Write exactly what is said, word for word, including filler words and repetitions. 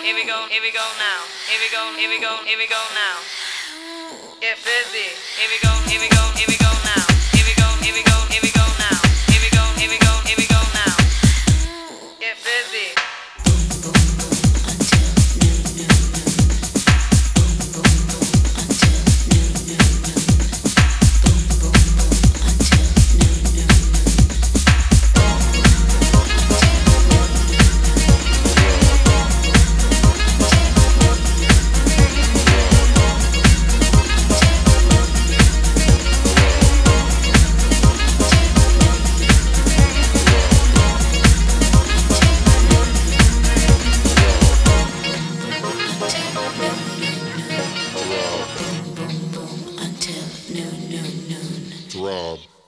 here we go, here we go now. Here we go, here we go, here we go now. Get busy. Here we go, here we go, here we go now. Here we go, here we go, here we go now. Here we go, here we go, here we go now. Get busy. Rob.